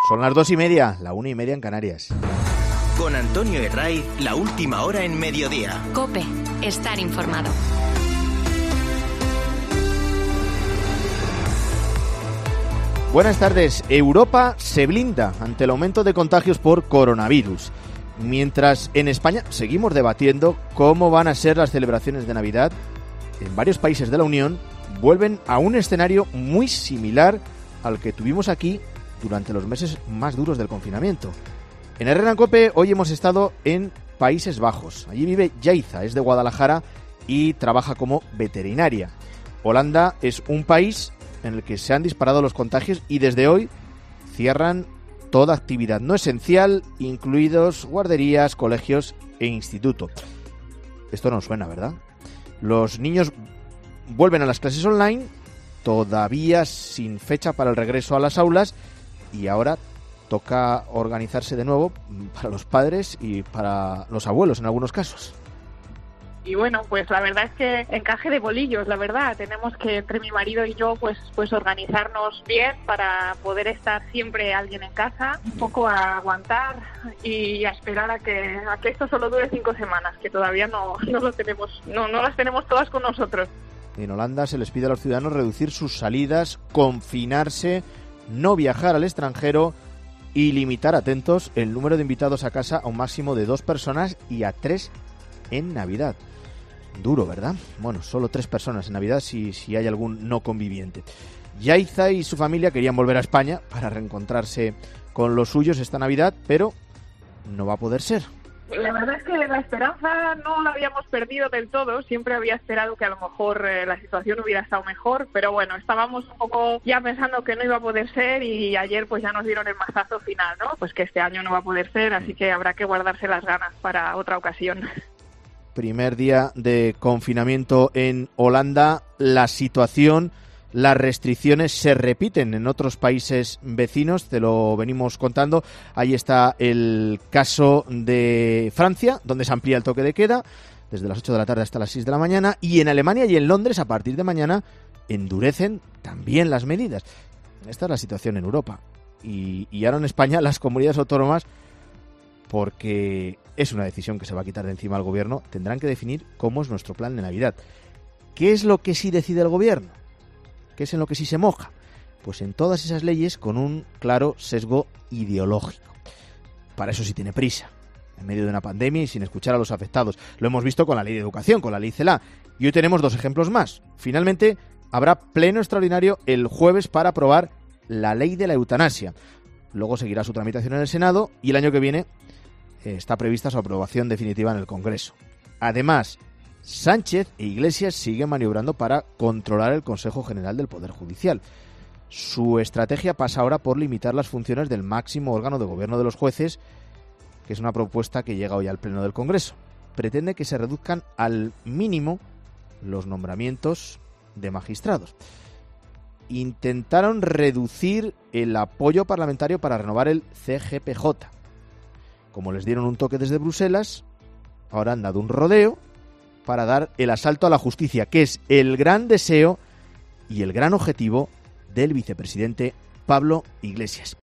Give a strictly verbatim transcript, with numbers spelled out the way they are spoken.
Son las dos y media, la una y media en Canarias. Con Antonio Herraiz, la última hora en mediodía. COPE, estar informado. Buenas tardes. Europa se blinda ante el aumento de contagios por coronavirus. Mientras en España seguimos debatiendo cómo van a ser las celebraciones de Navidad, en varios países de la Unión vuelven a un escenario muy similar al que tuvimos aquí durante los meses más duros del confinamiento. En Herrera en COPE hoy hemos estado en Países Bajos. Allí vive Yaiza, es de Guadalajara y trabaja como veterinaria. Holanda es un país en el que se han disparado los contagios y desde hoy cierran toda actividad no esencial, incluidos guarderías, colegios e instituto. Esto no suena, ¿verdad? Los niños vuelven a las clases online, todavía sin fecha para el regreso a las aulas, y ahora toca organizarse de nuevo para los padres y para los abuelos en algunos casos. Y bueno, pues la verdad es que encaje de bolillos, la verdad. Tenemos que, entre mi marido y yo, pues pues organizarnos bien para poder estar siempre alguien en casa, un poco a aguantar y a esperar a que a que esto solo dure cinco semanas, que todavía no, no lo tenemos, no, no las tenemos todas con nosotros. En Holanda se les pide a los ciudadanos reducir sus salidas, confinarse, no viajar al extranjero y limitar, atentos, el número de invitados a casa a un máximo de dos personas y a tres en Navidad. Duro, ¿verdad? Bueno, solo tres personas en Navidad si, si hay algún no conviviente. Yaiza y su familia querían volver a España para reencontrarse con los suyos esta Navidad, pero no va a poder ser. La verdad es que la esperanza no la habíamos perdido del todo. Siempre había esperado que a lo mejor eh, la situación hubiera estado mejor, pero bueno, estábamos un poco ya pensando que no iba a poder ser y ayer pues ya nos dieron el mazazo final, ¿no? Pues que este año no va a poder ser, así que habrá que guardarse las ganas para otra ocasión. Primer día de confinamiento en Holanda, la situación, las restricciones se repiten en otros países vecinos, te lo venimos contando. Ahí está el caso de Francia, donde se amplía el toque de queda desde las ocho de la tarde hasta las seis de la mañana, y en Alemania y en Londres a partir de mañana endurecen también las medidas. Esta es la situación en Europa. Y, y ahora en España las comunidades autónomas, porque es una decisión que se va a quitar de encima al gobierno, tendrán que definir cómo es nuestro plan de Navidad. ¿Qué es lo que sí decide el gobierno? ¿Qué es en lo que sí se moja? Pues en todas esas leyes con un claro sesgo ideológico. Para eso sí tiene prisa, en medio de una pandemia y sin escuchar a los afectados. Lo hemos visto con la ley de educación, con la ley CELA. Y hoy tenemos dos ejemplos más. Finalmente, habrá pleno extraordinario el jueves para aprobar la ley de la eutanasia. Luego seguirá su tramitación en el Senado y el año que viene está prevista su aprobación definitiva en el Congreso. Además, Sánchez e Iglesias siguen maniobrando para controlar el Consejo General del Poder Judicial. Su estrategia pasa ahora por limitar las funciones del máximo órgano de gobierno de los jueces, que es una propuesta que llega hoy al Pleno del Congreso. Pretende que se reduzcan al mínimo los nombramientos de magistrados. Intentaron reducir el apoyo parlamentario para renovar el C G P J. Como les dieron un toque desde Bruselas, ahora han dado un rodeo para dar el asalto a la justicia, que es el gran deseo y el gran objetivo del vicepresidente Pablo Iglesias.